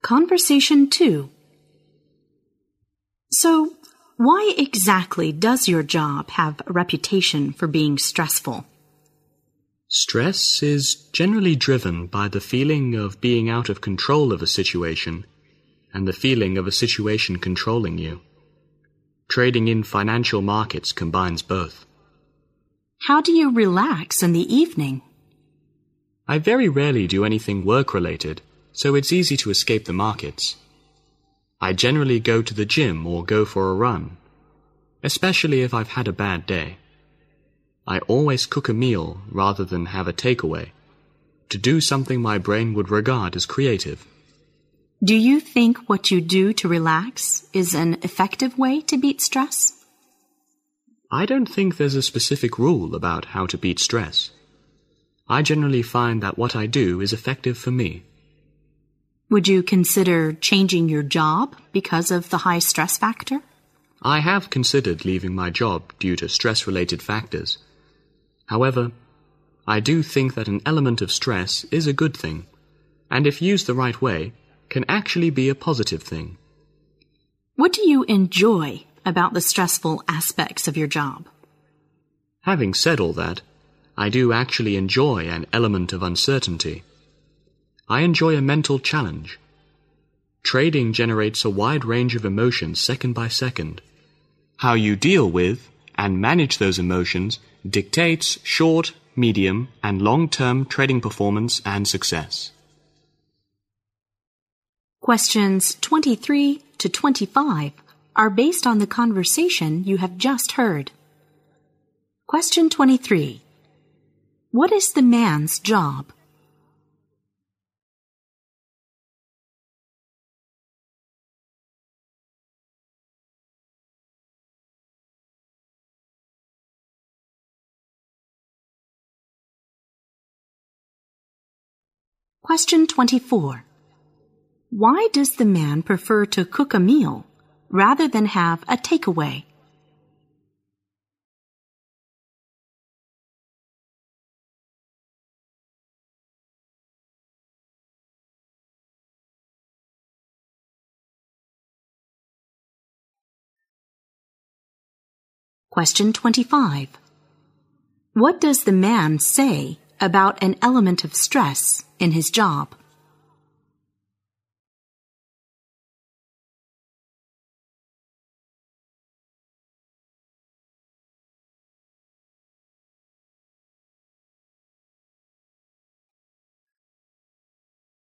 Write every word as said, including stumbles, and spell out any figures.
Conversation two. So, why exactly does your job have a reputation for being stressful? Stress is generally driven by the feeling of being out of control of a situation and the feeling of a situation controlling you. Trading in financial markets combines both. How do you relax in the evening? I very rarely do anything work-related, so it's easy to escape the markets. I generally go to the gym or go for a run, especially if I've had a bad day. I always cook a meal rather than have a takeaway, to do something my brain would regard as creative. Do you think what you do to relax is an effective way to beat stress? I don't think there's a specific rule about how to beat stress. I generally find that what I do is effective for me. Would you consider changing your job because of the high stress factor? I have considered leaving my job due to stress-related factors. However, I do think that an element of stress is a good thing, and if used the right way, can actually be a positive thing. What do you enjoy about the stressful aspects of your job? Having said all that, I do actually enjoy an element of uncertainty. I enjoy a mental challenge. Trading generates a wide range of emotions second by second. How you deal with and manage those emotions dictates short, medium, and long-term trading performance and success. Questions twenty-three to twenty-five are based on the conversation you have just heard. Question twenty-three. What is the man's job? Question twenty-four. Why does the man prefer to cook a meal rather than have a takeaway? Question twenty-five. What does the man say about an element of stress in his job?